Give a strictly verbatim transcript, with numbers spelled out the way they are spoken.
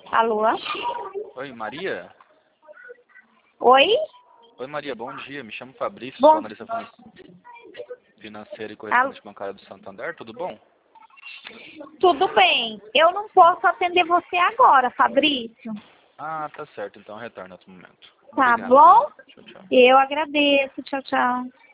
Alô? Oi, Maria? Oi? Oi, Maria, bom dia. Me chamo Fabrício, Bom... sou analista financeiro e correspondente bancário do Santander. Tudo bom? Tudo bem. Eu não posso atender você agora, Fabrício. Ah, tá certo. Então retorna em outro momento. Tá Obrigado. bom? Tchau, tchau. Eu agradeço. Tchau, tchau.